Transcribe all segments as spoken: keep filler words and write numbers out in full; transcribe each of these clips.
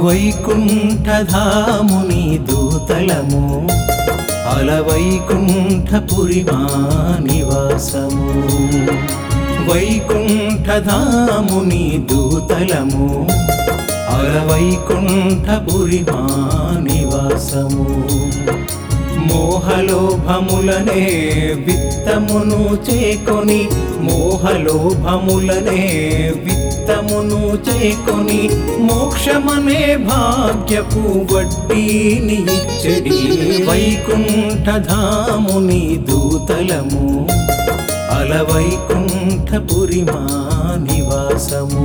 వైకుంఠధాముని దూతలము అలవైకుంఠపురి మా నివాసము వైకుంఠధాముని దూతలము అలవైకుంఠపురి మా నివాసము మోహలోభములనే విత్తమును చేకొని మోహలోభములనే విత్తమును చేకొని మోక్షమనే భాగ్యపు వడ్డీని ఇచ్చడి వైకుంఠధాముని దూతలము అలవైకుంఠపురి మా నివాసము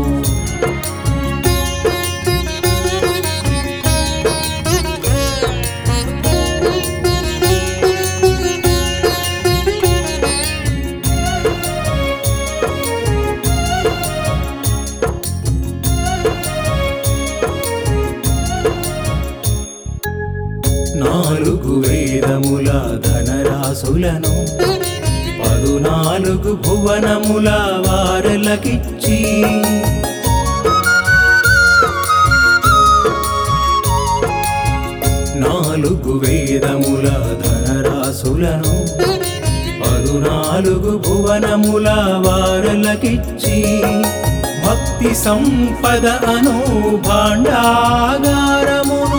నాలుగు వేదముల ధనరాశులను పదునాలుగు భువనముల వారలకిచ్చి నాలుగు వేదముల ధనరాశులను పదునాలుగు భువనముల వారలకిచ్చి భక్తి సంపద అను భాండాగారమును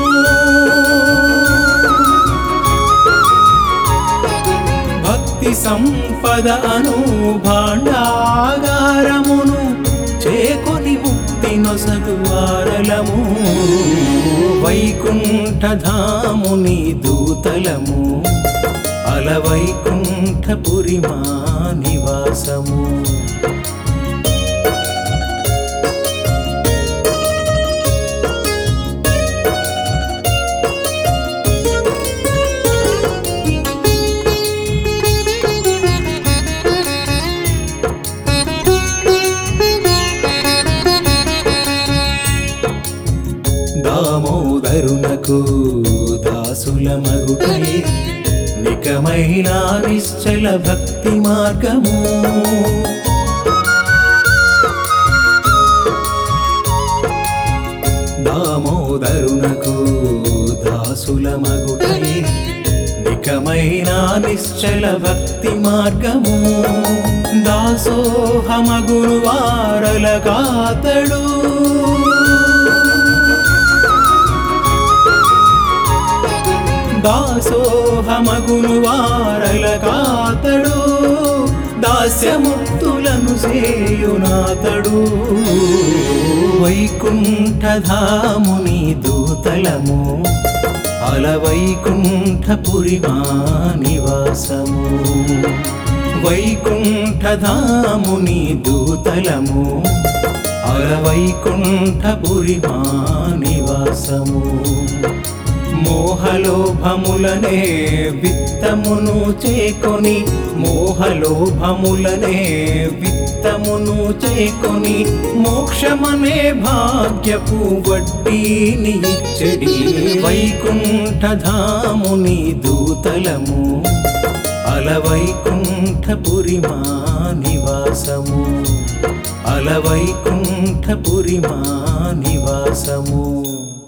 సంపద అను భాండాగారమును చేకొని ముక్తి నొసగు వారలము వైకుంఠధాముని దూతలము అలవైకుంఠపురి మా నివాసము దామోదరునకు దాసుల మగుటై నికమైన నిశ్చల భక్తి మార్గము దామోదరునకు దాసుల మగుటై నికమైన నిశ్చల భక్తి మార్గము దాసోహమగురు వారల కాతడు దాసోహమగును వారల కాతడు దాస్యముక్తులను సేయునాతడు వైకుంఠధాముని దూతలము అలవైకుంఠపురి మా నివాసము వైకుంఠధాముని దూతలము అలవైకుంఠపురి మా నివాసము మోహలోభములనే విత్తమును చేకొని మోహలోభములనే విత్తమును చేకొని మోక్షమనే భాగ్యపు వడ్డీని ఇచ్చడి వైకుంఠధాముని దూతలము అలవైకుంఠపురి మా నివాసము అలవైకుంఠపురి మా నివాసము।